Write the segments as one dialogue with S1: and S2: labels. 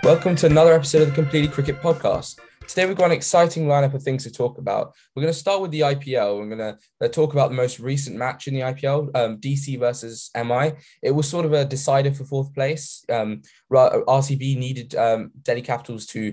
S1: Welcome to another episode of the Completely Cricket Podcast. Today we've got an exciting lineup of things to talk about. We're going to start with the IPL. We're going to talk about the most recent match in the IPL, DC versus MI. It was sort of a decider for fourth place. RCB needed Delhi Capitals to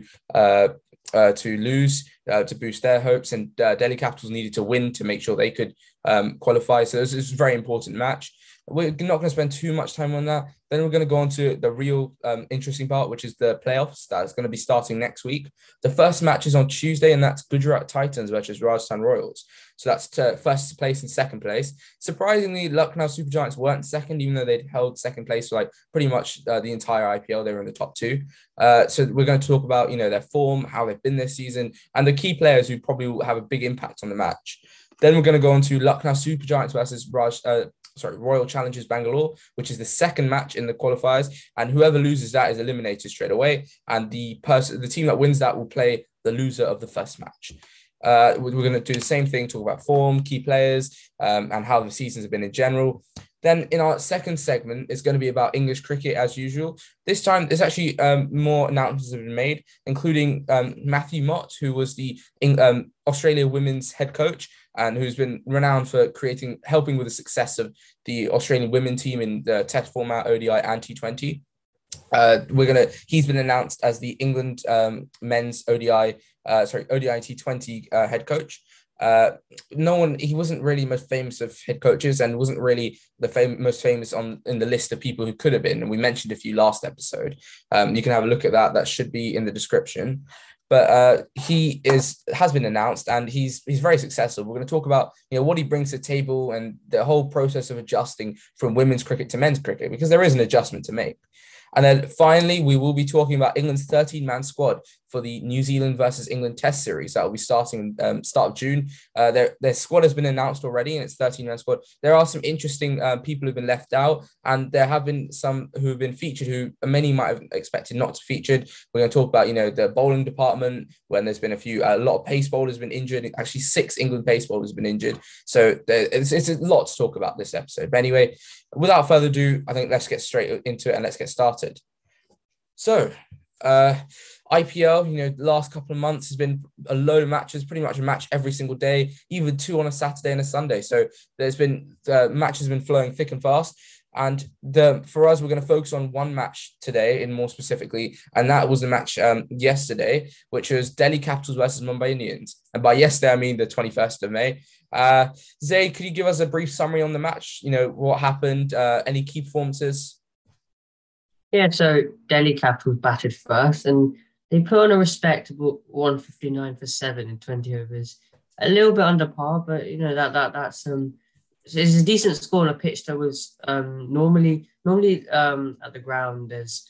S1: lose to boost their hopes, and Delhi Capitals needed to win to make sure they could qualify. So this is a very important match. We're not going to spend too much time on that. Then we're going to go on to the real interesting part, which is the playoffs. That's going to be starting next week. The first match is on Tuesday, and that's Gujarat Titans versus Rajasthan Royals. So that's first place and second place. Surprisingly, Lucknow Super Giants weren't second, even though they'd held second place for like pretty much the entire IPL. They were in the top two. So we're going to talk about, their form, how they've been this season, and the key players who probably will have a big impact on the match. Then we're going to go on to Lucknow Super Giants versus Royal Challengers Bangalore, which is the second match in the qualifiers, and whoever loses that is eliminated straight away. And the team that wins that will play the loser of the first match. We're going to do the same thing, talk about form, key players, and how the seasons have been in general. Then in our second segment, it's going to be about English cricket as usual. This time, there's actually more announcements have been made, including Matthew Mott, who was the Australia women's head coach and who's been renowned for helping with the success of the Australian women team in the Test format, ODI and T20. He's been announced as the England men's ODI and T20 head coach. He wasn't really most famous of head coaches and wasn't really the most famous in the list of people who could have been. And we mentioned a few last episode. You can have a look at that. That should be in the description. But he has been announced, and he's very successful. We're going to talk about what he brings to the table and the whole process of adjusting from women's cricket to men's cricket, because there is an adjustment to make. And then finally, we will be talking about England's 13-man squad for the New Zealand versus England Test series. That will be starting start of June. Their squad has been announced already, and it's 13-man squad. There are some interesting people who've been left out, and there have been some who have been featured who many might have expected not to featured. We're going to talk about the bowling department, when there's been a lot of pace bowlers been injured. Actually, 6 England pace bowlers have been injured. So it's a lot to talk about this episode. But anyway, without further ado, I think let's get straight into it and let's get started. So, IPL, the last couple of months has been a load of matches, pretty much a match every single day, even 2 on a Saturday and a Sunday. So there's been matches have been flowing thick and fast. And for us, we're going to focus on one match today, in more specifically, and that was the match yesterday, which was Delhi Capitals versus Mumbai Indians. And by yesterday, I mean the 21st of May. Zay, could you give us a brief summary on the match? What happened? Any key performances?
S2: Yeah, so Delhi Capitals batted first, and they put on a respectable 159 for 7 in 20 overs. A little bit under par, but that's it's a decent score on a pitch that was normally at the ground is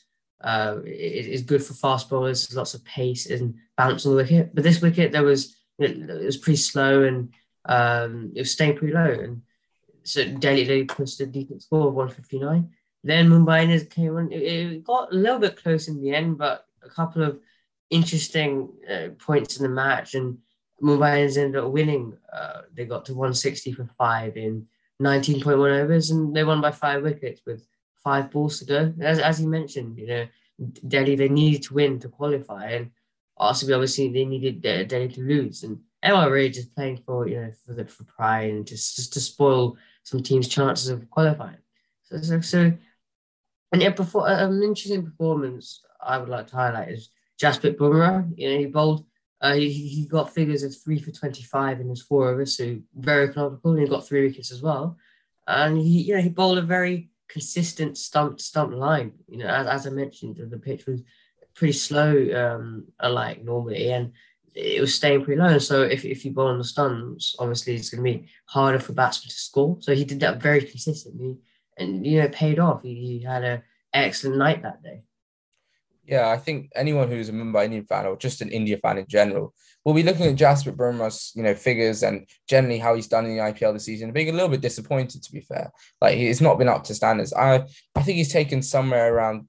S2: good for fast bowlers. There's lots of pace and bounce on the wicket, but this wicket it was pretty slow and it was staying pretty low, and so Delhi posted a decent score of 159. Then Mumbai Indians came on. It got a little bit close in the end, but a couple of interesting points in the match, and Mumbai Indians ended up winning. They got to 160 for 5 in 19.1 overs, and they won by 5 wickets with 5 balls to go. As you mentioned, Delhi, they needed to win to qualify, and RCB obviously they needed Delhi to lose. And MI really just playing for pride and just to spoil some teams' chances of qualifying. So an interesting performance I would like to highlight is Jasprit Bumrah. He bowled. He got figures of 3 for 25 in his 4 overs, so very economical. And he got 3 wickets as well. And he bowled a very consistent stump line. As I mentioned, the pitch was pretty slow, unlike normally, and it was staying pretty low. So if you bowl on the stumps, obviously it's going to be harder for batsmen to score. So he did that very consistently. And, it paid off. He had an excellent night that day.
S1: Yeah, I think anyone who's a Mumbai Indian fan or just an India fan in general will be looking at Jasprit Bumrah's, figures and generally how he's done in the IPL this season, being a little bit disappointed, to be fair. Like, he's not been up to standards. I think he's taken somewhere around,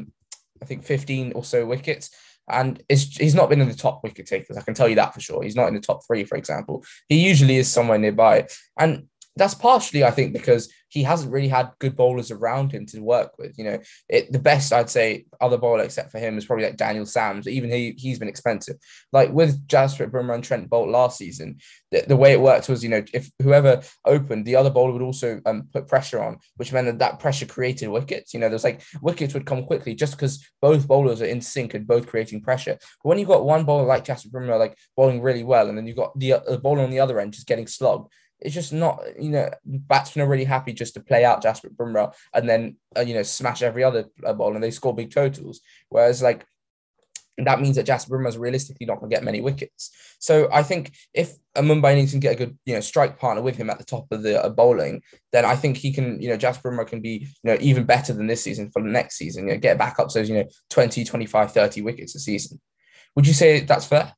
S1: 15 or so wickets. And he's not been in the top wicket takers. I can tell you that for sure. He's not in the top 3, for example. He usually is somewhere nearby. And that's partially, I think, because he hasn't really had good bowlers around him to work with. The best I'd say other bowler except for him is probably like Daniel Sams. Even he's been expensive. Like with Jasprit Bumrah and Trent Bolt last season, the way it worked was, if whoever opened, the other bowler would also put pressure on, which meant that pressure created wickets. There's like wickets would come quickly just because both bowlers are in sync and both creating pressure. But when you've got one bowler like Jasprit Bumrah like bowling really well, and then you've got the bowler on the other end just getting slogged, it's just not, batsmen are really happy just to play out Jasprit Bumrah and then, smash every other ball and they score big totals. Whereas, like, that means that Jasprit Bumrah is realistically not going to get many wickets. So I think if a Mumbai Indians can get a good, strike partner with him at the top of the bowling, then I think he can, Jasprit Bumrah can be, even better than this season for the next season, get back up to those, 20, 25, 30 wickets a season. Would you say that's fair?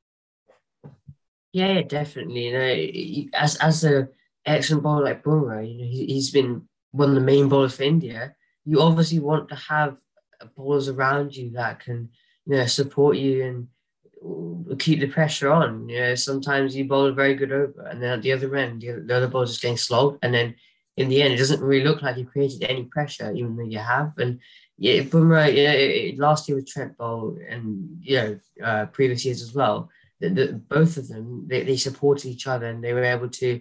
S2: Yeah, definitely. As a excellent bowler like Bumrah, he's been one of the main bowlers for India. You obviously want to have bowlers around you that can, support you and keep the pressure on. Sometimes you bowl a very good over, and then at the other end, the other bowler's just getting slogged, and then in the end, it doesn't really look like you created any pressure, even though you have. And yeah, Bumrah, last year with Trent Bolt, and previous years as well, both of them they supported each other and they were able to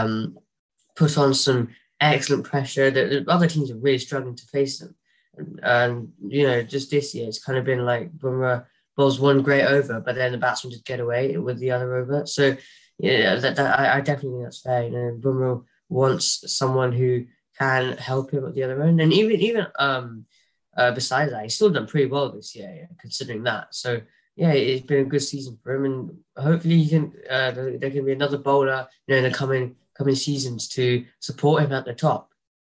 S2: put on some excellent pressure. The other teams are really struggling to face them, and just this year it's kind of been like Bumrah bowls one great over, but then the batsman just get away with the other over. So I definitely think that's fair. Bumrah wants someone who can help him at the other end, and even besides that, he's still done pretty well this year, considering that. So yeah, it's been a good season for him, and hopefully he can. There can be another bowler, in the coming seasons to support him at the top.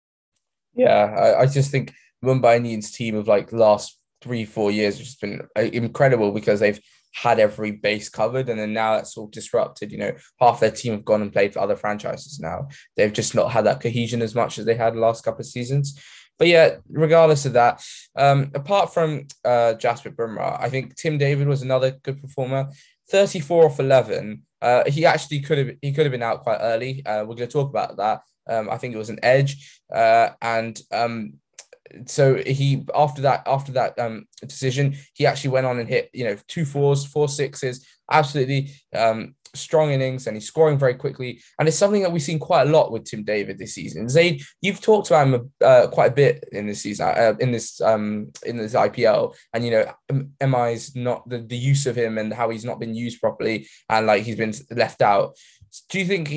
S1: Yeah, I just think Mumbai Indians team of like last 3-4 years has just been incredible because they've had every base covered, and then now that's all disrupted. Half their team have gone and played for other franchises now. They've just not had that cohesion as much as they had the last couple of seasons. But yeah, regardless of that, apart from Jasprit Bumrah, I think Tim David was another good performer. 34 off 11. He actually could have been out quite early. We're going to talk about that. I think it was an edge, and so he after that decision, he actually went on and hit 2 4s, 4 6s, absolutely strong innings, and he's scoring very quickly. And it's something that we've seen quite a lot with Tim David this season. Zaid, you've talked about him quite a bit in this season, in this IPL, and MI's not the use of him and how he's not been used properly, and like he's been left out. Do you think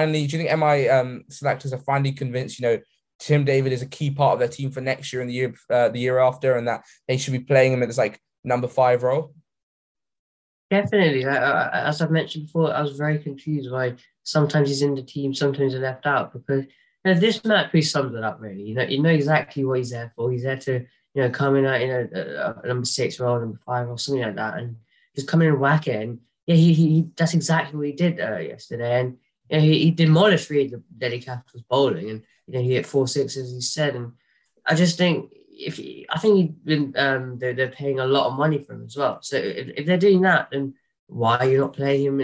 S1: MI selectors are finally convinced, Tim David is a key part of their team for next year and the year after, and that they should be playing him as like number 5 role?
S2: Definitely. As I've mentioned before, I was very confused why sometimes he's in the team, sometimes he's left out, because this match really sums it up. Really, you know exactly what he's there for. He's there to come in at number 6 role, number 5 or something like that, and just come in and whack it. And yeah, he that's exactly what he did yesterday, and he demolished really the Delhi Capitals bowling, and he hit 4 6s, as he said. And I just think I think they're paying a lot of money for him as well. So if they're doing that, then why are you not playing him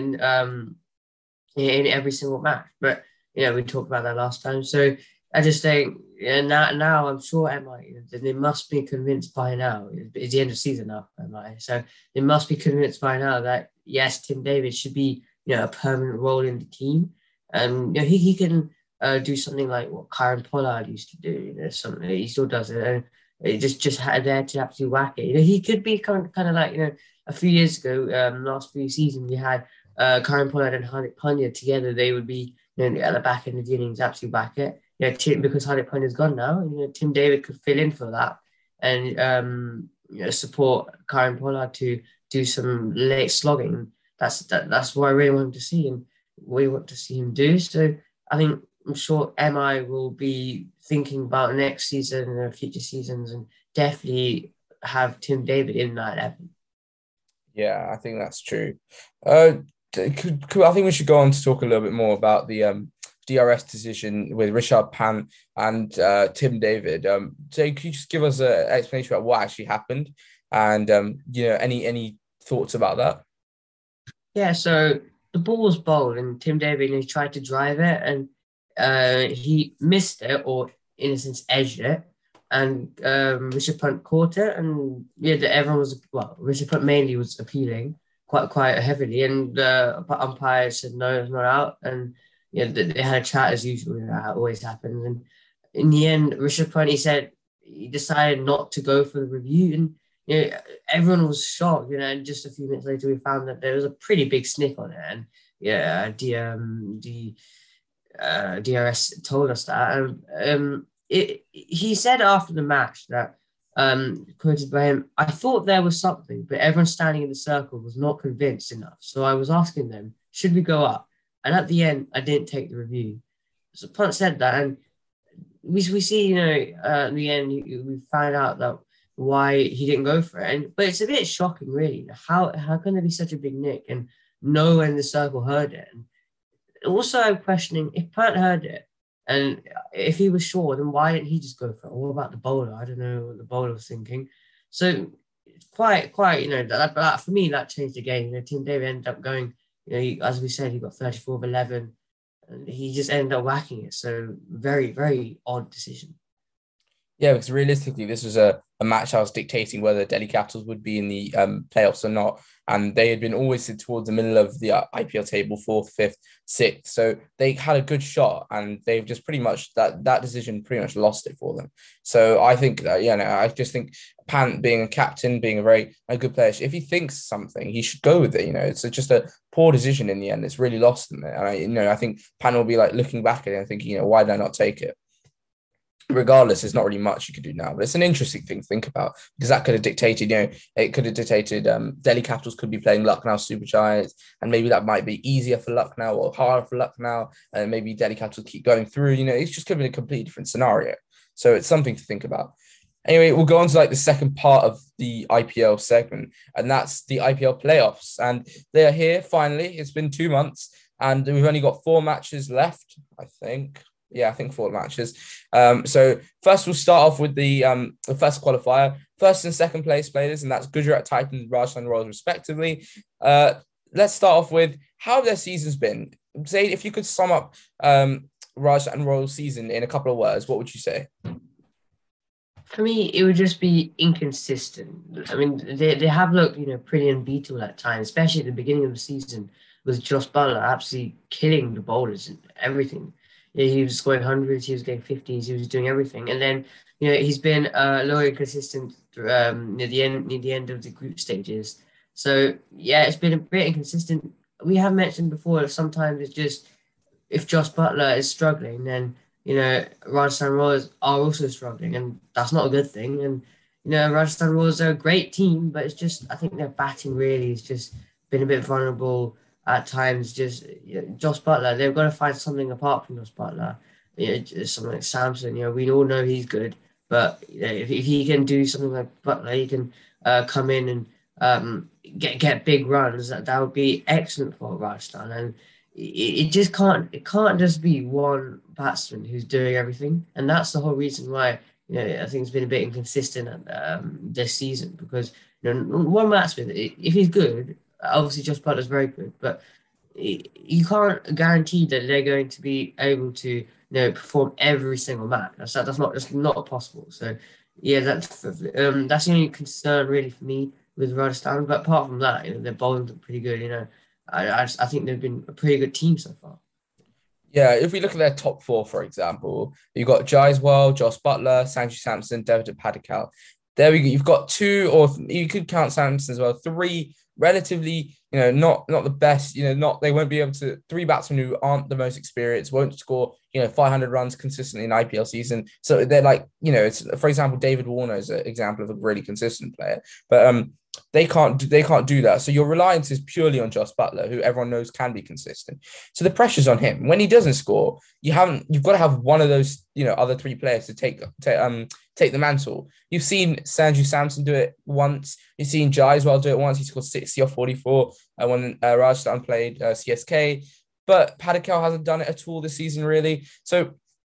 S2: in every single match? But we talked about that last time. So I just think now I'm sure MI they must be convinced by now. It's the end of season now, MI. So they must be convinced by now that yes, Tim David should be a permanent role in the team, and he can do something like what Kieron Pollard used to do. Something he still does it. And it just had there to absolutely whack it. He could be kind of like a few years ago, last few seasons we had Kieron Pollard and Hardik Pandya together. They would be at the back end of the innings absolutely whack it. Because Hardik Pandya's gone now. Tim David could fill in for that and support Kieron Pollard to do some late slogging. That's what I really want to see, and we want to see him do. So I'm sure MI will be thinking about next season and future seasons, and definitely have Tim David in that 11.
S1: Yeah, I think that's true. I think we should go on to talk a little bit more about the DRS decision with Rishabh Pant and Tim David. So could you just give us an explanation about what actually happened, and any thoughts about that?
S2: Yeah, so the ball was bowled, and Tim David he tried to drive it, and he missed it, or in a sense edged it, and Rishabh Pant caught it, and yeah, everyone was, well, Rishabh Pant mainly was appealing quite heavily, and the umpire said no, it's not out, and yeah, they had a chat as usual, that always happens, and in the end, Rishabh Pant, he said he decided not to go for the review, and everyone was shocked, and just a few minutes later we found that there was a pretty big sniff on it, and yeah, the DRS told us that. He said after the match that, quoted by him, I thought there was something, but everyone standing in the circle was not convinced enough. So I was asking them, should we go up? And at the end, I didn't take the review. So Punt said that, and we see, in the end, we find out that why he didn't go for it. But it's a bit shocking, really. How can there be such a big nick and no one in the circle heard it? And also, I'm questioning if Pat heard it, and if he was sure, then why didn't he just go for it? What about the bowler? I don't know what the bowler was thinking. So it's quite, that for me, that changed the game. Tim David ended up going, as we said, he got 34 of 11, and he just ended up whacking it. So very, very odd decision.
S1: Yeah, because realistically, this was a match I was dictating whether Delhi Capitals would be in the playoffs or not. And they had been always towards the middle of the IPL table, fourth, fifth, sixth. So they had a good shot, and they've just pretty much, that decision pretty much lost it for them. So I think that, I just think Pant being a captain, being a good player, if he thinks something, he should go with it. It's just a poor decision in the end. It's really lost them. And I think Pant will be like looking back at it and thinking, why did I not take it? Regardless, there's not really much you could do now, but it's an interesting thing to think about, because that could have dictated, Delhi Capitals could be playing Lucknow Super Giants, and maybe that might be easier for Lucknow or harder for Lucknow, and maybe Delhi Capitals keep going through. It's just could be a completely different scenario. So it's something to think about. Anyway, we'll go on to the second part of the IPL segment, and that's the IPL playoffs. And they are here finally. It's been 2 months, and we've only got 4 matches left, I think. Yeah, I think 4 matches. So first we'll start off with the first qualifier. First and second place players, and that's Gujarat Titans and Rajasthan Royals respectively. Let's start off with how their season's been. Say, if you could sum up Rajasthan Royals season in a couple of words, what would you say?
S2: For me, it would just be inconsistent. I mean, they have looked, pretty unbeatable at times, especially at the beginning of the season with Jos Buttler absolutely killing the bowlers and everything. He was scoring hundreds, he was getting 50s, he was doing everything. And then, he's been a little inconsistent near the end of the group stages. So, yeah, it's been a bit inconsistent. We have mentioned before, sometimes it's just, if Jos Buttler is struggling, then, Rajasthan Royals are also struggling, and that's not a good thing. And, Rajasthan Royals are a great team, but it's just, I think their batting really has just been a bit vulnerable at times. Just Jos Buttler, they've got to find something apart from Jos Buttler. Something like Samson. We all know he's good, but if he can do something like Buttler, he can come in and get big runs. That would be excellent for Rajasthan. And it can't just be one batsman who's doing everything, and that's the whole reason why I think it's been a bit inconsistent this season, because one batsman, if he's good, obviously Jos Buttler's very good, but you can't guarantee that they're going to be able to perform every single match. That's not possible. So yeah, that's the only concern really for me with Rajasthan. But apart from that, their bowling look pretty good. I think they've been a pretty good team so far.
S1: Yeah, if we look at their top 4, for example, you've got Jaiswal, Jos Buttler, Sanju Samson, Devdutt Padikkal. There we go. You've got 2, or you could count Samson as well, 3 relatively, not the best, they won't be able to, 3 batsmen who aren't the most experienced, won't score, 500 runs consistently in IPL season. So they're like, it's, for example, David Warner is an example of a really consistent player, but they can't do that. So your reliance is purely on Jos Buttler, who everyone knows can be consistent. So the pressure's on him. When he doesn't score, you've got to have one of those, other 3 players to take the mantle. You've seen Sanju Samson do it once. You've seen Jaiswal do it once. He scored 60 or 44 when Rajasthan played CSK. But Padikkal hasn't done it at all this season, really. So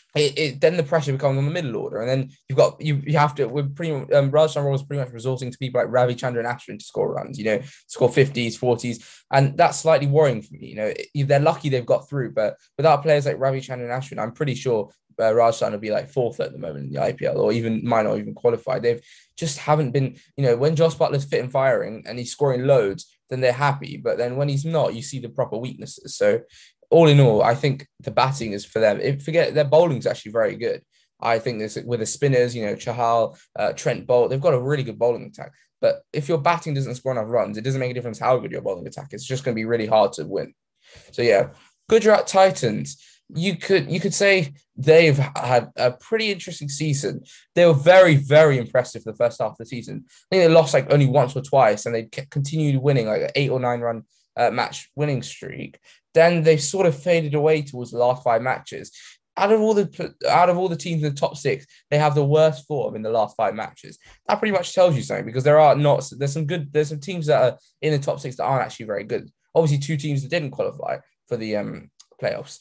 S1: then the pressure becomes on the middle order, and then you have to. We're pretty Rajasthan Royals pretty much resorting to people like Ravichandran Ashwin to score runs. Score 50s, 40s, and that's slightly worrying for me. They're lucky they've got through, but without players like Ravichandran Ashwin, I'm pretty sure Rajasthan will be like fourth at the moment in the IPL, or even might not even qualify. They've just haven't been. When Josh Butler's fit and firing and he's scoring loads, then they're happy. But then when he's not, you see the proper weaknesses. So all in all, I think the batting is for them. Forget their bowling is actually very good. I think this with the spinners, Chahal, Trent Bolt, they've got a really good bowling attack. But if your batting doesn't score enough runs, it doesn't make a difference how good your bowling attack is. It's just going to be really hard to win. So yeah, Gujarat Titans. You could say they've had a pretty interesting season. They were very, very impressive for the first half of the season. I think they lost like only once or twice, and they continued winning like an 8 or 9 run match winning streak. Then they sort of faded away towards the last 5 matches. Out of all the teams in the top 6, they have the worst form in the last 5 matches. That pretty much tells you something, because there's some teams that are in the top 6 that aren't actually very good. Obviously, 2 teams that didn't qualify for the playoffs.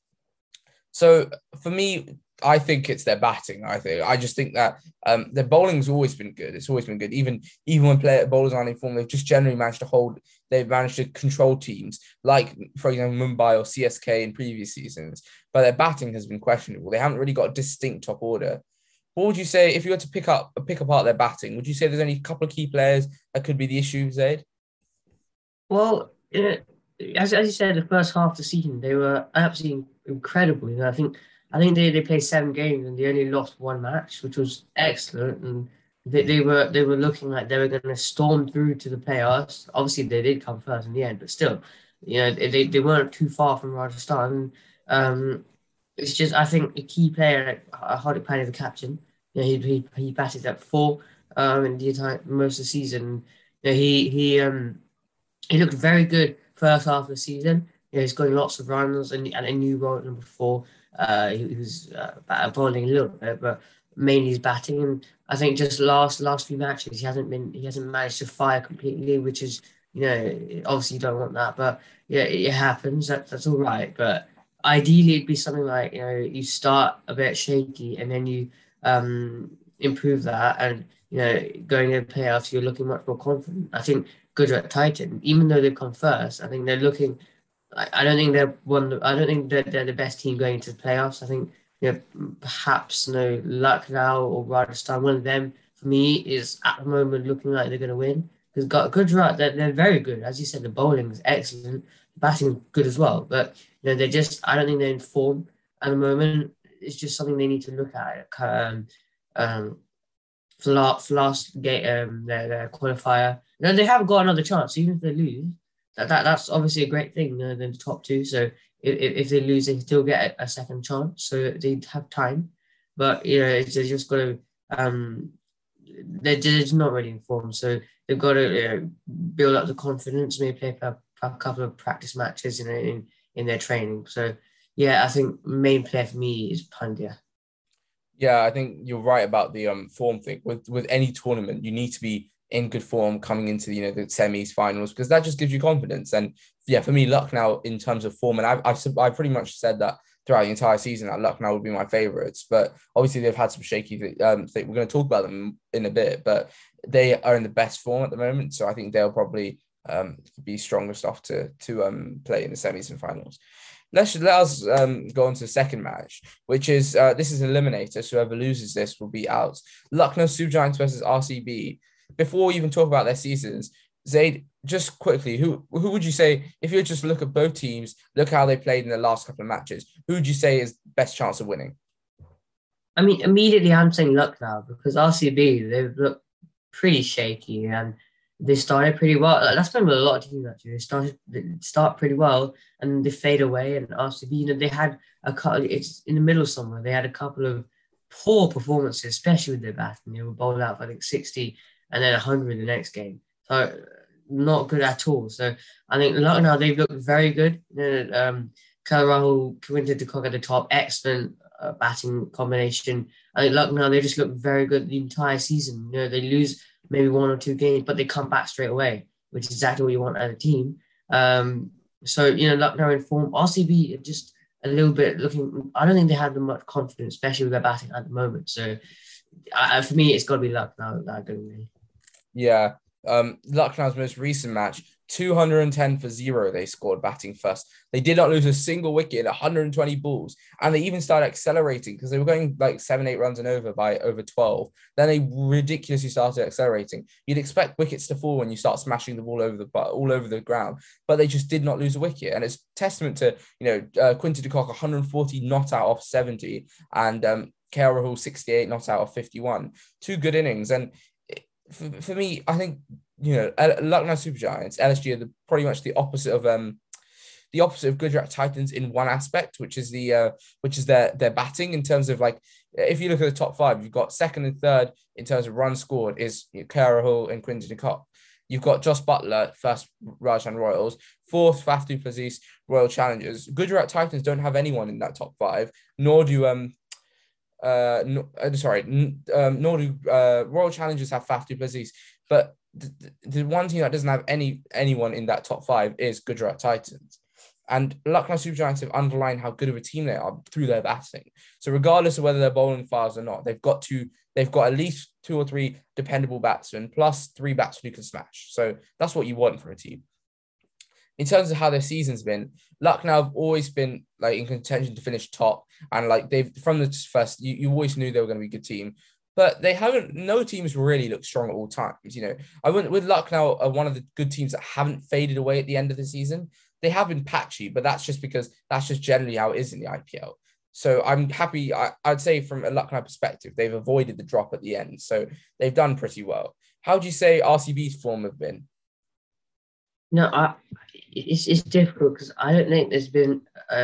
S1: So for me, I think it's their batting. I just think that their bowling's always been good. It's always been good. Even when bowlers aren't in form, they've just generally managed to hold. They've managed to control teams like, for example, Mumbai or CSK in previous seasons. But their batting has been questionable. They haven't really got a distinct top order. What would you say if you were to pick apart their batting? Would you say there's only a couple of key players that could be the issue, Zaid?
S2: Well, as you said, the first half of the season they were absolutely incredible. I think they played 7 games and they only lost 1 match, which was excellent. And they were looking like they were going to storm through to the playoffs. Obviously, they did come first in the end, but still, they weren't too far from Rajasthan. It's just, I think, a key player like Hardik Pandya, the captain. He batted at 4 in the entire most of the season. He looked very good first half of the season. He's got lots of runs and a new role at number 4. He was bowling a little bit, but mainly he's batting. And I think just last few matches he hasn't managed to fire completely, which is obviously you don't want that, but yeah, it happens. That's all right. But ideally it'd be something like you start a bit shaky and then you improve that, and going into the playoffs you're looking much more confident. I think Gujarat Titan, even though they've come first, I think they're looking. I don't think they're one. I don't think they're the best team going into the playoffs. I think perhaps Lucknow or Rajasthan. One of them for me is at the moment looking like they're going to win, because Gujarat they're very good. As you said, the bowling is excellent, batting good as well. But they're just. I don't think they're in form at the moment. It's just something they need to look at. For last game, their qualifier. They have got another chance, even if they lose. That's obviously a great thing. They're in the top 2, so if they lose, they still get a second chance, so they have time. But they just got to. They're just not really informed, so they've got to build up the confidence. Maybe play a couple of practice matches, in their training. So yeah, I think main player for me is Pandya.
S1: Yeah, I think you're right about the form thing. With any tournament, you need to be in good form coming into the semis, finals, because that just gives you confidence. And yeah, for me, Lucknow in terms of form, and I've pretty much said that throughout the entire season that Lucknow would be my favourites. But obviously they've had some shaky things. We're going to talk about them in a bit, but they are in the best form at the moment, so I think they'll probably be strongest off to play in the semis and finals. Let us go on to the second match, which is this is an eliminator. So whoever loses this will be out. Lucknow Super Giants versus RCB. Before we even talk about their seasons, Zaid, just quickly, who would you say, if you just look at both teams, look how they played in the last couple of matches, who would you say is best chance of winning?
S2: I mean, immediately I'm saying Lucknow, because RCB they've looked pretty shaky and they started pretty well. That's been with a lot of teams actually. They start pretty well and they fade away. And RCB, they had a couple. It's in the middle somewhere. They had a couple of poor performances, especially with their batting. They were bowled out for 60 and then 100 the next game. So not good at all. So I think Lucknow they've looked very good. Rahul, Kavinta de Kock at the top, excellent batting combination. I think Lucknow they just look very good the entire season. They lose maybe 1 or 2 games, but they come back straight away, which is exactly what you want as a team. So Lucknow in form. RCB just a little bit looking. I don't think they have much confidence, especially with their batting at the moment. So for me, it's got to be luck now that I'm going to.
S1: Yeah. Lucknow's most recent match, 210 for 0, they scored batting first. They did not lose a single wicket in 120 balls. And they even started accelerating because they were going like 7, 8 runs and over by over 12. Then they ridiculously started accelerating. You'd expect wickets to fall when you start smashing the ball all over the ground, but they just did not lose a wicket. And it's testament to, Quinton de Kock, 140 not out off 70, and KL Rahul 68 not out of 51. Two good innings. And for me, I think Lucknow Super Giants, LSG are pretty much the opposite of Gujarat Titans in one aspect, which is their batting in terms of, like, if you look at the top five, you've got second and third in terms of runs scored is KL Rahul and Quinton de Kock. You've got Jos Buttler, first Rajasthan Royals, fourth Faf du Plessis, Royal Challengers. Gujarat Titans don't have anyone in that top five, nor do nor do Royal Challengers have Faf du Plessis. But the one team that doesn't have anyone in that top five is Gujarat Titans. And Lucknow Super Giants have underlined how good of a team they are through their batting. So regardless of whether they're bowling fast or not, they've got at least 2 or 3 dependable batsmen plus 3 batsmen who can smash. So that's what you want for a team. In terms of how their season's been, Lucknow have always been like in contention to finish top, and like they've from the first, you always knew they were going to be a good team. But they haven't. No teams really look strong at all times. I wouldn't with Lucknow are one of the good teams that haven't faded away at the end of the season. They have been patchy, but that's just because that's just generally how it is in the IPL. So I'm happy. I'd say from a Lucknow perspective, they've avoided the drop at the end, so they've done pretty well. How do you say RCB's form have been?
S2: No, it's difficult because I don't think there's been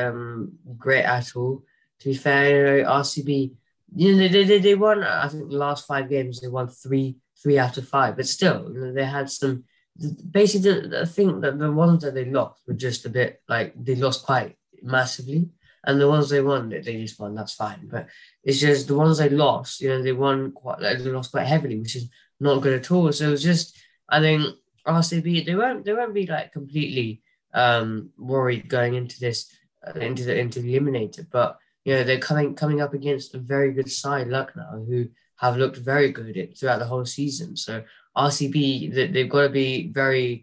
S2: great at all. To be fair, RCB, they won. I think the last 5 games they won three out of 5, but still, they had some. Basically, I think that the ones that they lost were just a bit like they lost quite massively, and the ones they won, they just won. That's fine, but it's just the ones they lost. They won quite. They lost quite heavily, which is not good at all. So it's just, I think RCB they won't be like completely worried going into this into the eliminator, but they're coming up against a very good side, Lucknow, who have looked very good throughout the whole season. So RCB, they've got to be very,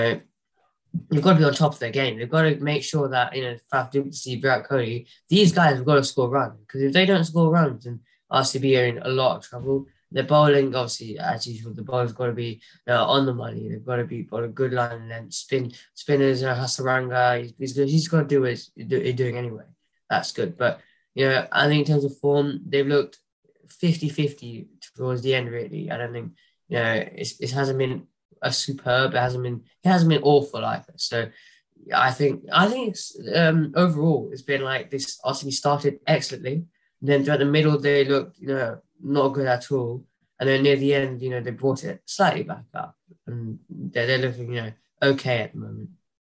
S2: they've got to be on top of their game. They've got to make sure that, Faf du Plessis, Virat Kohli, these guys have got to score runs, because if they don't score runs, then RCB are in a lot of trouble. Their bowling, obviously, as usual, the bowl's got to be on the money. They've got to be got a good line and then spinners, Hasaranga, he's good. He's got to do what he's doing anyway. That's good. But, I think in terms of form, they've looked 50-50 towards the end, really. I don't think, it hasn't been a superb. It hasn't been awful either. So I think it's overall it's been like this. RCB started excellently, and then throughout the middle they looked not good at all, and then near the end they brought it slightly back up, and they're looking okay at the moment.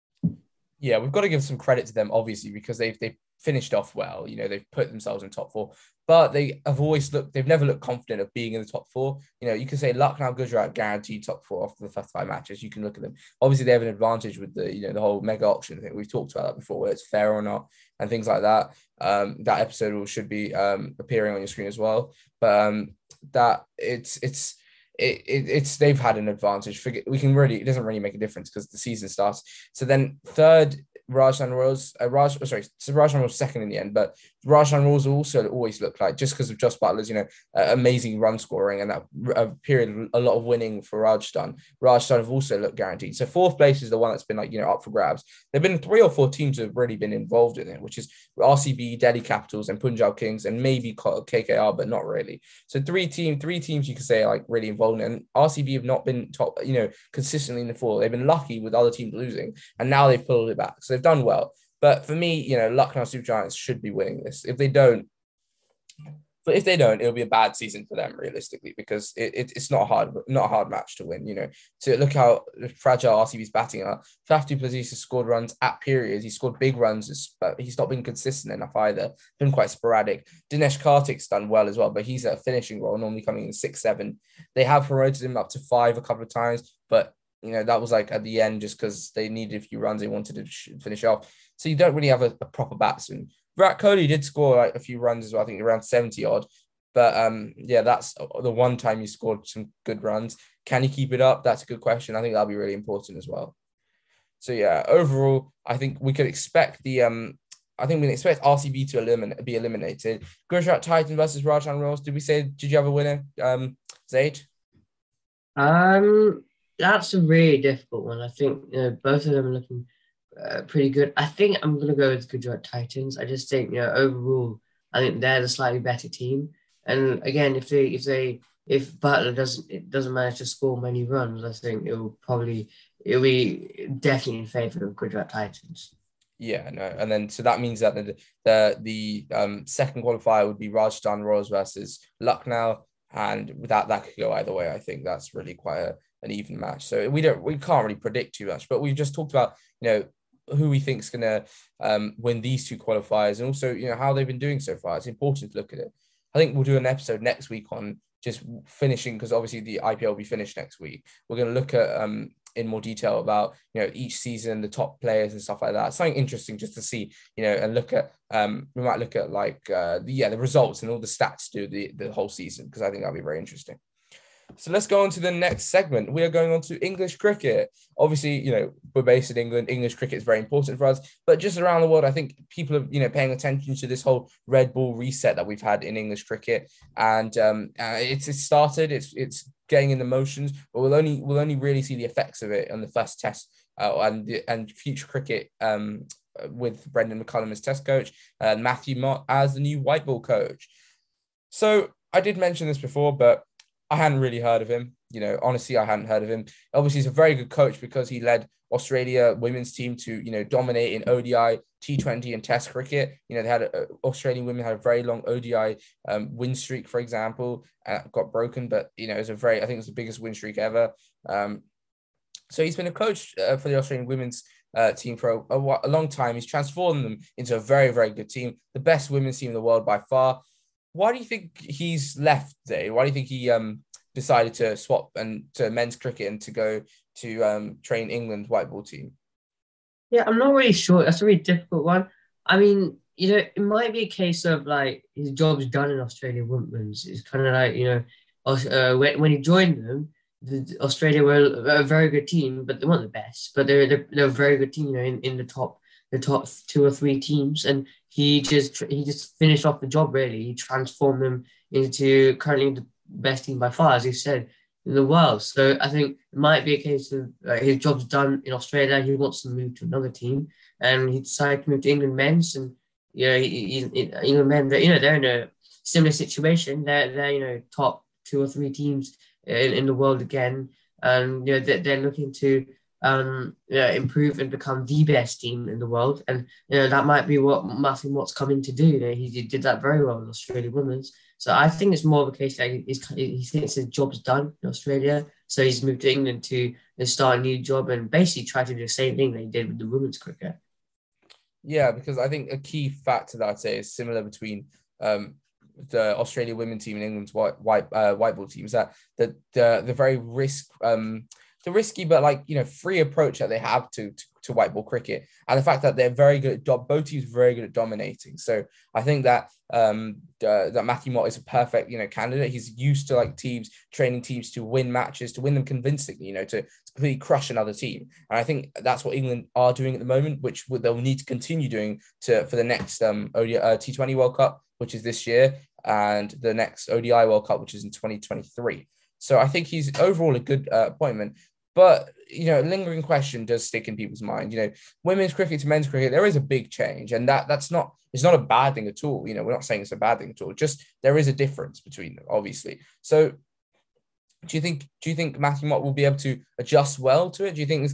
S1: Yeah, we've got to give some credit to them, obviously, because they've finished off well. They've put themselves in top 4, but they've never looked confident of being in the top 4. You can say Lucknow, Gujarat guaranteed top 4 after the first 5 matches. You can look at them. Obviously, they have an advantage with the the whole mega auction thing. We've talked about that before, whether it's fair or not, and things like that. That episode should be appearing on your screen as well. But that it's they've had an advantage. It doesn't really make a difference because the season starts. So then third, Rajasthan Royals, Rajasthan Royals second in the end, but Rajasthan Royals also always look like, just because of Jos Buttler's, amazing run scoring and that period, a lot of winning for Rajasthan have also looked guaranteed. So fourth place is the one that's been up for grabs. There've been 3 or 4 teams who have really been involved in it, which is RCB, Delhi Capitals, and Punjab Kings, and maybe KKR, but not really. So three teams you could say are really involved in it. And RCB have not been top, consistently in the 4. They've been lucky with other teams losing, and now they've pulled it back. So they've done well. But for me, Lucknow Super Giants should be winning this. If they don't, it'll be a bad season for them, realistically, because it's not a hard match to win. So look how fragile RCB's batting are. Faf du Plessis has scored runs at periods. He scored big runs, but he's not been consistent enough either. Been quite sporadic. Dinesh Karthik's done well as well, but he's at a finishing role, normally coming in 6, 7. They have promoted him up to 5 a couple of times, but that was at the end just because they needed a few runs. They wanted to finish off. So you don't really have a proper batsman. Virat Kohli did score like a few runs as well. I think around 70 odd. But yeah, that's the one time he scored some good runs. Can he keep it up? That's a good question. I think that'll be really important as well. So yeah, overall, I think we could expect I think we can expect RCB to be eliminated. Gujarat Titans versus Rajasthan Royals. Did you have a winner, Zaid?
S2: That's a really difficult one. I think both of them are looking pretty good. I think I'm gonna go with Gujarat Titans. I just think overall, I think they're the slightly better team. And again, if Butler doesn't manage to score many runs, I think it'll be definitely in favor of Gujarat Titans.
S1: Yeah, no, and then so that means that the second qualifier would be Rajasthan Royals versus Lucknow, and that could go either way. I think that's really quite an even match. So we can't really predict too much, but we've just talked about who we think is going to win these two qualifiers, and also how they've been doing so far. It's important to look at it. I think we'll do an episode next week on just finishing, because obviously the IPL will be finished next week. We're going to look at in more detail about each season, the top players and stuff like that. Something interesting just to see, and look at we might look at like the results and all the stats to the whole season, because I think that'll be very interesting. So let's go on to the next segment. We are going on to English cricket. Obviously, we're based in England. English cricket is very important for us, but just around the world, I think people are, paying attention to this whole red ball reset that we've had in English cricket, and it's started. It's getting in the motions, but we'll only really see the effects of it on the first test and future cricket with Brendan McCullum as test coach and Matthew Mott as the new white ball coach. So I did mention this before, but I hadn't really heard of him. Honestly, I hadn't heard of him. Obviously, he's a very good coach because he led Australia women's team to, dominate in ODI, T20 and Test cricket. They had Australian women had a very long ODI win streak, for example, got broken, but, it was I think it was the biggest win streak ever. So he's been a coach for the Australian women's team for a long time. He's transformed them into a very, very good team, the best women's team in the world by far. Why do you think he's left, Zay? Why do you think he decided to swap and to men's cricket and to go to train England white ball team?
S2: Yeah, I'm not really sure. That's a really difficult one. I mean, it might be a case of like his job's done in Australia women's. It's kind of like, when he joined them, Australia were a very good team, but they weren't the best. But they're a very good team, in the top two or three teams, and he just finished off the job. Really, he transformed them into currently the best team by far, as you said, in the world. So I think it might be a case of his job's done in Australia. He wants to move to another team, and he decided to move to England men's. And England men, they're in a similar situation. They're top two or three teams in the world again, and they're looking to improve and become the best team in the world. And that might be what Matthew Mott's coming to do. He did that very well in Australia women's. So I think it's more of a case that he thinks his job's done in Australia. So he's moved to England to start a new job and basically try to do the same thing that he did with the women's cricket.
S1: Yeah, because I think a key factor that I'd say is similar between the Australia women's team and England's white ball team is that the very risky but free approach that they have to white ball cricket, and the fact that they're very good at both teams are very good at dominating. So I think that that Matthew Mott is a perfect candidate. He's used to training teams to win matches, to win them convincingly, to completely crush another team. And I think that's what England are doing at the moment, which they'll need to continue doing for the next T20 World Cup, which is this year, and the next ODI World Cup, which is in 2023. So I think he's overall a good appointment. But, a lingering question does stick in people's mind. Women's cricket to men's cricket, there is a big change. And it's not a bad thing at all. We're not saying it's a bad thing at all. Just there is a difference between them, obviously. So do you think Matthew Mott will be able to adjust well to it? Do you think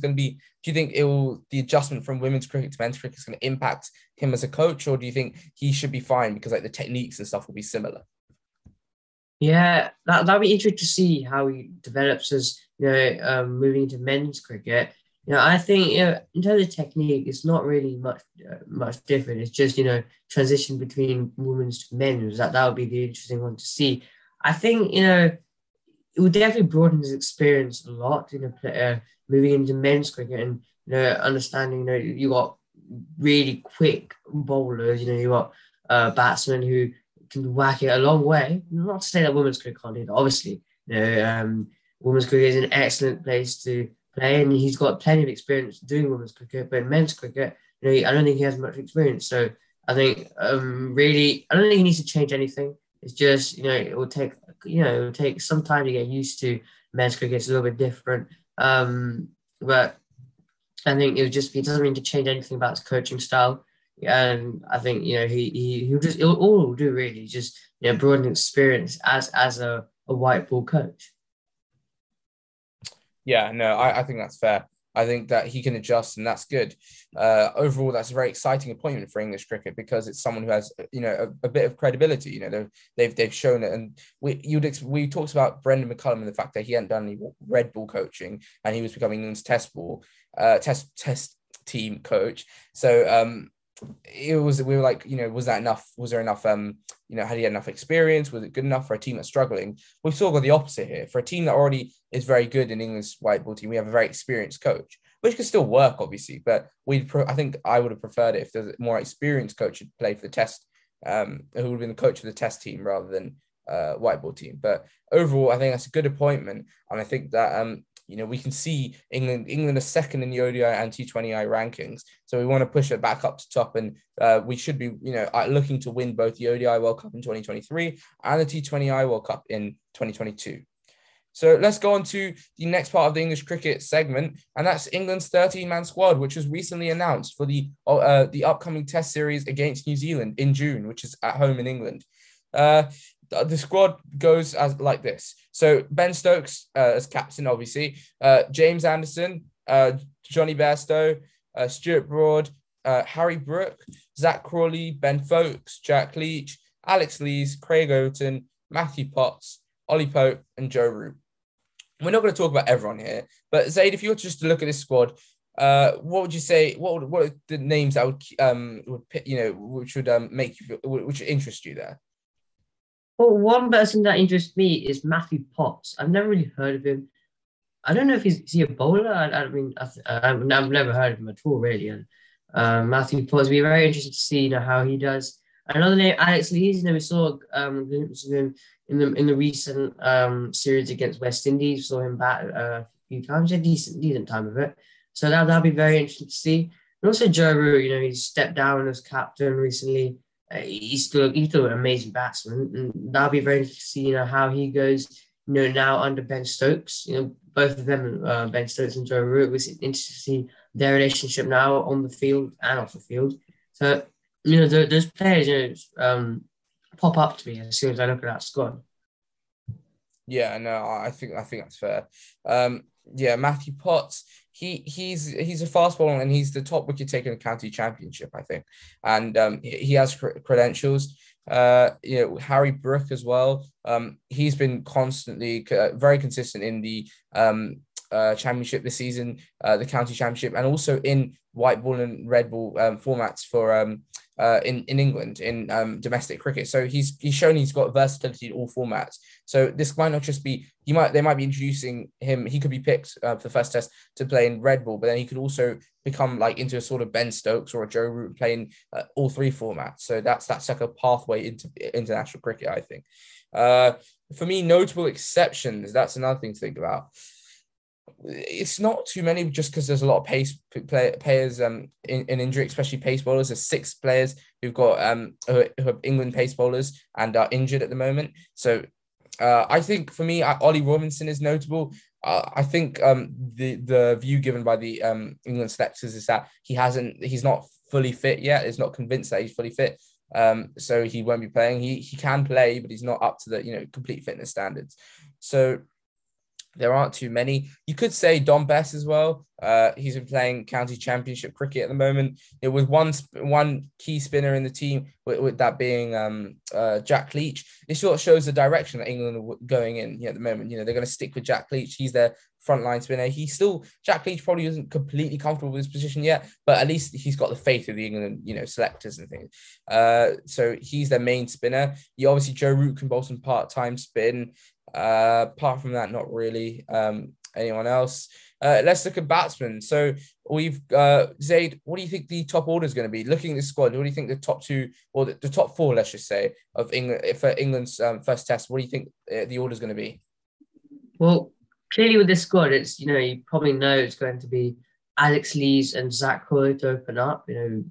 S1: the adjustment from women's cricket to men's cricket is going to impact him as a coach? Or do you think he should be fine because the techniques and stuff will be similar?
S2: Yeah, that'll be interesting to see how he develops as moving into men's cricket. I think in terms of technique, it's not really much different. It's just transition between women's to men's. That would be the interesting one to see. I think it would definitely broaden his experience a lot. Moving into men's cricket and understanding. You got really quick bowlers. You got batsmen who can whack it a long way. Not to say that women's cricket can't do that. Obviously, women's cricket is an excellent place to play, and he's got plenty of experience doing women's cricket. But in men's cricket, I don't think he has much experience. So I think really, I don't think he needs to change anything. It's just it will take some time to get used to men's cricket. It's a little bit different, but I think he doesn't need to change anything about his coaching style. And I think he'll just all he'll do really is just broaden experience as a white ball coach.
S1: Yeah, no, I think that's fair. I think that he can adjust, and that's good. Overall, that's a very exciting appointment for English cricket because it's someone who has, a bit of credibility. They've shown it, and we talked about Brendan McCullum and the fact that he hadn't done any red ball coaching, and he was becoming England's test team coach. So we were like, was that enough? Was there enough? Had he had enough experience? Was it good enough for a team that's struggling? We've sort of got the opposite here. For a team that already is very good in England's white ball team, we have a very experienced coach, which could still work, obviously. But I think I would have preferred it if there's a more experienced coach who'd play for the test, who would have been the coach of the test team rather than white ball team. But overall, I think that's a good appointment, and I think that we can see England are second in the ODI and T20I rankings. So we want to push it back up to top. And we should be, looking to win both the ODI World Cup in 2023 and the T20I World Cup in 2022. So let's go on to the next part of the English cricket segment. And that's England's 13-man squad, which was recently announced for the upcoming test series against New Zealand in June, which is at home in England. The squad goes as like this. So Ben Stokes as captain, obviously. James Anderson, Johnny Bairstow, Stuart Broad, Harry Brook, Zach Crawley, Ben Folkes, Jack Leach, Alex Lees, Craig Overton, Matthew Potts, Ollie Pope, and Joe Root. We're not going to talk about everyone here, but Zaid, if you were just to look at this squad, what would you say? What are the names that which would make you, which would interest you there?
S2: Well, one person that interests me is Matthew Potts. I've never really heard of him. I don't know if is he a bowler. I've never heard of him at all, really. And Matthew Potts, be very interested to see how he does. Another name, Alex Lees. We saw in the recent series against West Indies. We saw him bat a few times. A decent time of it. So that'll be very interesting to see. And also Joe Root. He stepped down as captain recently. He's still an amazing batsman, and that'll be very interesting to see how he goes. Now under Ben Stokes, both of them, Ben Stokes and Joe Root, was interesting to see their relationship now on the field and off the field. So those players, pop up to me as soon as I look at that squad.
S1: Yeah, no, I think that's fair. Matthew Potts. He's a fast bowler and he's the top wicket taker in the county championship, I think, and he has credentials. Harry Brook as well. He's been constantly very consistent in the championship this season, the county championship, and also in white ball and red ball formats for in England in domestic cricket. So he's shown he's got versatility in all formats. So this might not just be they might be introducing him. He could be picked for the first test to play in red ball, but then he could also become like into a sort of Ben Stokes or a Joe Root playing all three formats. So that's like a pathway into international cricket, I think. For me, notable exceptions. That's another thing to think about. It's not too many just because there's a lot of players in injury, especially pace bowlers. There's 6 players who've got who are England pace bowlers and are injured at the moment. So I think for me, Ollie Robinson is notable. I think the view given by the England selectors is that he's not fully fit yet. Is not convinced that he's fully fit. So he won't be playing. He can play, but he's not up to the complete fitness standards. So there aren't too many. You could say Dom Bess as well. He's been playing county championship cricket at the moment. With one key spinner in the team, with that being Jack Leach. It sort of shows the direction that England are going in at the moment. They're going to stick with Jack Leach. He's their frontline spinner. Jack Leach probably isn't completely comfortable with his position yet, but at least he's got the faith of the England, selectors and things. So he's their main spinner. Obviously Joe Root can bowl some part-time spin. Apart from that, not really anyone else. Let's look at batsmen. So we've Zaid, what do you think the top order is going to be? Looking at the squad, what do you think the top two or the top four, let's just say, of England for England's first test? What do you think the order is going to be?
S2: Well, clearly with this squad, it's you probably know it's going to be Alex Lees and Zach Crawley to open up.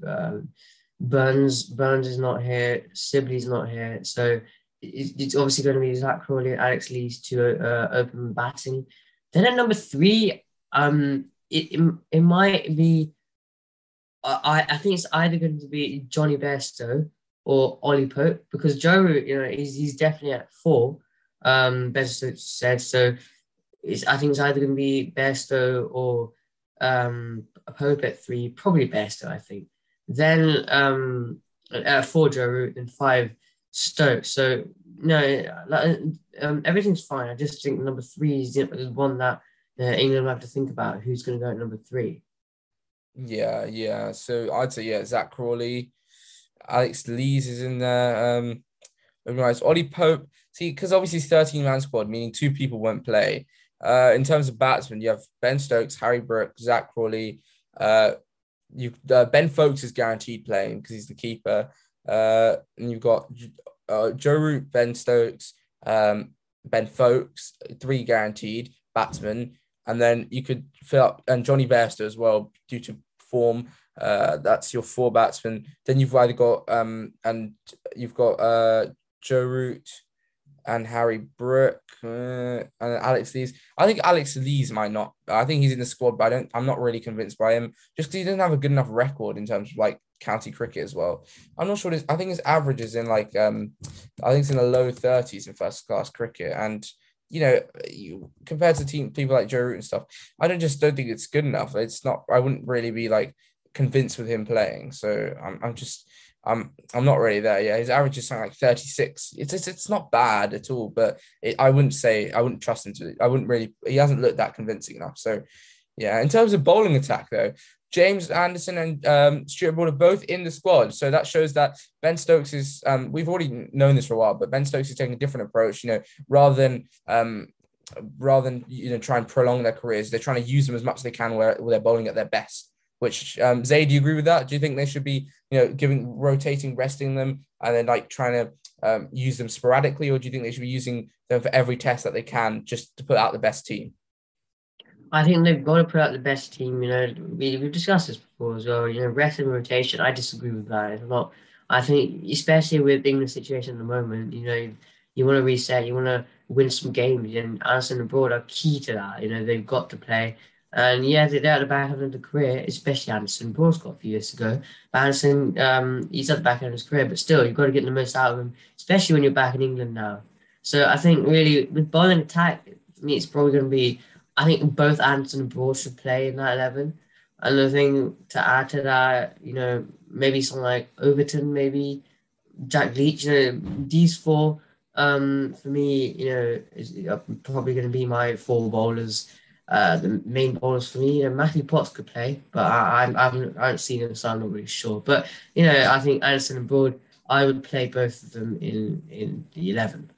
S2: Burns is not here, Sibley's not here, so it's obviously going to be Zach Crawley and Alex Lees to open batting. Then at number three, it might be. I think it's either going to be Johnny Bairstow or Ollie Pope because Joe Root, he's definitely at four. Bairstow said so. I think it's either going to be Bairstow or Pope at three, probably Bairstow, I think. Then at four Joe Root and five Stokes. So no, everything's fine. I just think number three is one that England will have to think about who's going to go at number three.
S1: Yeah. So I'd say Zach Crawley, Alex Lees is in there. Right, Ollie Pope. See, because obviously it's 13-man squad, meaning two people won't play. In terms of batsmen, you have Ben Stokes, Harry Brook, Zach Crawley. Ben Foakes is guaranteed playing because he's the keeper. And you've got Joe Root, Ben Stokes, Ben Foakes, three guaranteed batsmen. And then you could fill up, and Johnny Bairstow as well, due to form. That's your four batsmen. Then you've either got Joe Root and Harry Brook and Alex Lees. I think Alex Lees might not. I think he's in the squad, but I'm not really convinced by him just because he doesn't have a good enough record in terms of like county cricket as well. I'm not sure. I think his average is in like I think it's in the low 30s in first class cricket, and compared to people like Joe Root and stuff, I don't think it's good enough. It's not. I wouldn't really be like convinced with him playing. So I'm not really there. Yeah, his average is something like 36. It's not bad at all, but I wouldn't trust him to. I wouldn't really. He hasn't looked that convincing enough. So yeah, in terms of bowling attack though, James Anderson and Stuart Broad are both in the squad. So that shows that Ben Stokes is, we've already known this for a while, but Ben Stokes is taking a different approach, rather than try and prolong their careers. They're trying to use them as much as they can where they're bowling at their best, which, Zayd, do you agree with that? Do you think they should be, rotating, resting them and then like trying to use them sporadically? Or do you think they should be using them for every test that they can just to put out the best team?
S2: I think they've got to put out the best team. We've discussed this before as well. Rest and rotation. I disagree with that. It's not. I think, especially with England's situation at the moment, you want to reset, you want to win some games, and Anderson and Broad are key to that. They've got to play. And yeah, they're at the back end of the career, especially Anderson. Broad's got a few years to go. But Anderson, he's at the back end of his career, but still, you've got to get the most out of him, especially when you're back in England now. So I think really with bowling attack, for me, it's probably going to be. I think both Anderson and Broad should play in that 11. Another thing to add to that, maybe someone like Overton, maybe Jack Leach. These four, for me, is probably going to be my four bowlers. The main bowlers for me. Matthew Potts could play, but I haven't seen him, so I'm not really sure. But I think Anderson and Broad, I would play both of them in the 11.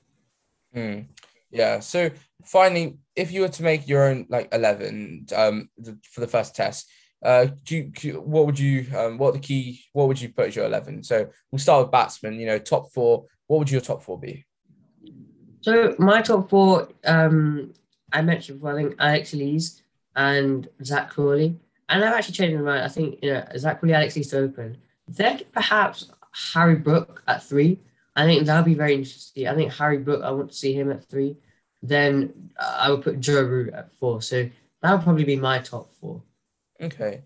S1: Yeah. So finally, if you were to make your own like 11 for the first test, what would you put as your 11? So we'll start with batsmen. Top four. What would your top four be?
S2: So my top four, I mentioned before, I think Alex Lees and Zach Crawley, and I've actually changed my mind. I think Zach Crawley, Alex Lees to open. Then perhaps Harry Brook at three. I think that'll be very interesting. I think Harry Brook, I want to see him at three. Then I would put Joe Root at four. So that would probably be my top four.
S1: Okay.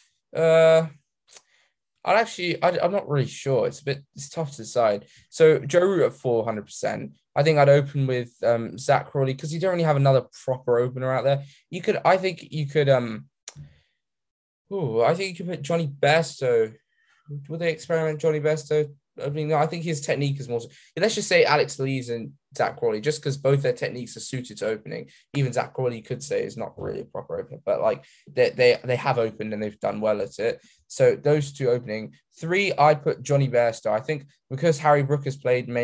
S1: I'm not really sure. It's tough to decide. So Joe Root at 400%. I think I'd open with Zach Crawley because you don't really have another proper opener out there. I think you could put Johnny Bairstow. Would they experiment Johnny Bairstow? I mean, no, I think his technique is more. Let's just say Alex Lees and Zach Crawley, just because both their techniques are suited to opening. Even Zach Crawley could say is not really a proper opener, but like they have opened and they've done well at it. So those two opening. Three, I'd put Johnny Bairstow. I think because Harry Brook has played mainly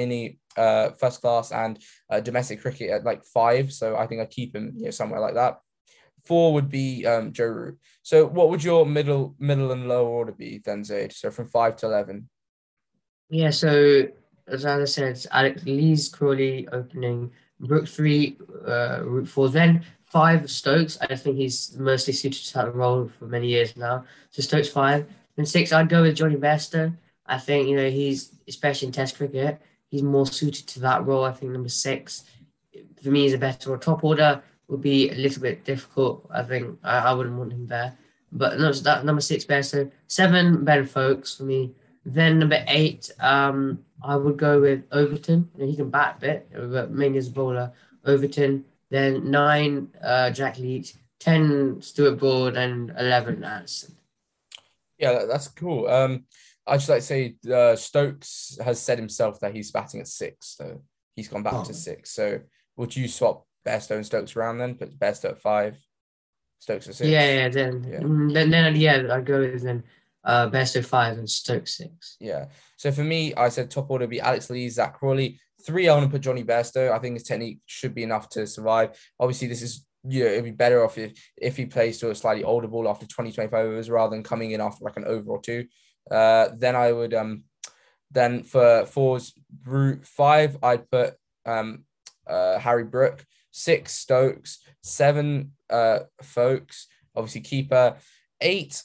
S1: first class and domestic cricket at like 5. So I think I'd keep him, somewhere like that. 4 would be Joe Root. So what would your middle and lower order be then, Zaid? So from 5 to 11.
S2: Yeah, so as I said, it's Alex Lees, Crawley opening, Brook 3, Root 4, then 5 Stokes. I think he's mostly suited to that role for many years now. So Stokes 5. Then 6, I'd go with Johnny Bairstow. I think, he's, especially in Test cricket, he's more suited to that role. I think number 6, for me, is a better. Or top order would be a little bit difficult. I think I wouldn't want him there. But no, so that number 6, Bairstow. 7, Ben Folkes for me. Then number 8, I would go with Overton. He can bat a bit, but mainly as a bowler. Overton. Then 9, Jack Leach. 10, Stuart Broad, and 11, Anderson.
S1: Yeah, that's cool. I'd just like to say Stokes has said himself that he's batting at 6, so he's gone back to 6. So would you swap Bairstow and Stokes around then? Put Bairstow at 5, Stokes at 6.
S2: Yeah. Then I'd go with then Bairstow 5 and Stokes 6.
S1: Yeah. So for me, I said top order would be Alex Lees, Zach Crawley. 3, I want to put Johnny Bairstow. I think his technique should be enough to survive. Obviously, this is, it'd be better off if he plays to a slightly older ball after 20, 25 overs rather than coming in after like an over or 2. Then I would, then for 4's Root 5, I'd put Harry Brook, 6 Stokes, 7 Folkes, obviously keeper. 8,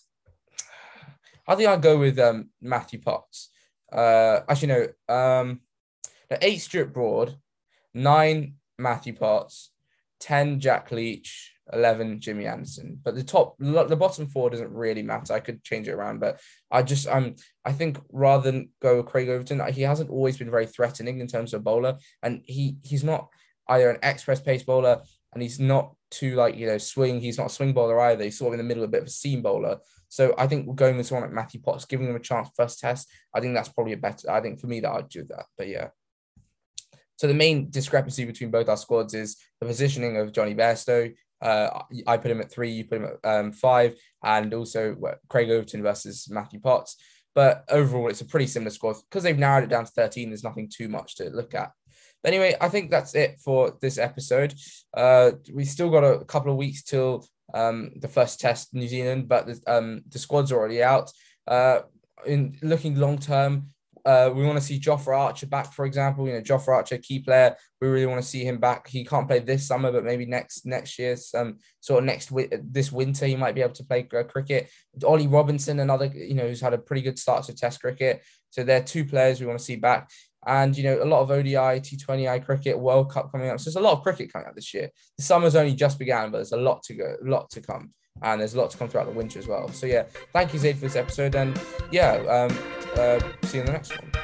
S1: I think I'd go with Matthew Potts. Actually, no. 8 Stuart Broad, 9 Matthew Potts, 10 Jack Leach, 11 Jimmy Anderson. But the bottom 4 doesn't really matter. I could change it around, but I think rather than go with Craig Overton, he hasn't always been very threatening in terms of bowler, and he's not either an express pace bowler, and he's not too swing. He's not a swing bowler either. He's sort of in the middle, a bit of a seam bowler. So I think going with someone like Matthew Potts, giving him a chance first test, I think that's probably I think for me that I'd do that. But yeah. So the main discrepancy between both our squads is the positioning of Johnny Bairstow. I put him at 3, you put him at 5, and also Craig Overton versus Matthew Potts. But overall, it's a pretty similar squad. Because they've narrowed it down to 13, there's nothing too much to look at. But anyway, I think that's it for this episode. We still got a couple of weeks till the first test in New Zealand, but the squad's already out. In looking long term, we want to see Jofra Archer back, for example. Jofra Archer, key player. We really want to see him back. He can't play this summer, but maybe next year, this winter, he might be able to play cricket. Ollie Robinson, another, who's had a pretty good start to Test cricket. So they're 2 players we want to see back. And, a lot of ODI, T20I cricket, World Cup coming up. So there's a lot of cricket coming out this year. The summer's only just began, but there's a lot to go, a lot to come. And there's a lot to come throughout the winter as well. So, yeah, thank you, Zaid, for this episode. And, yeah, see you in the next one.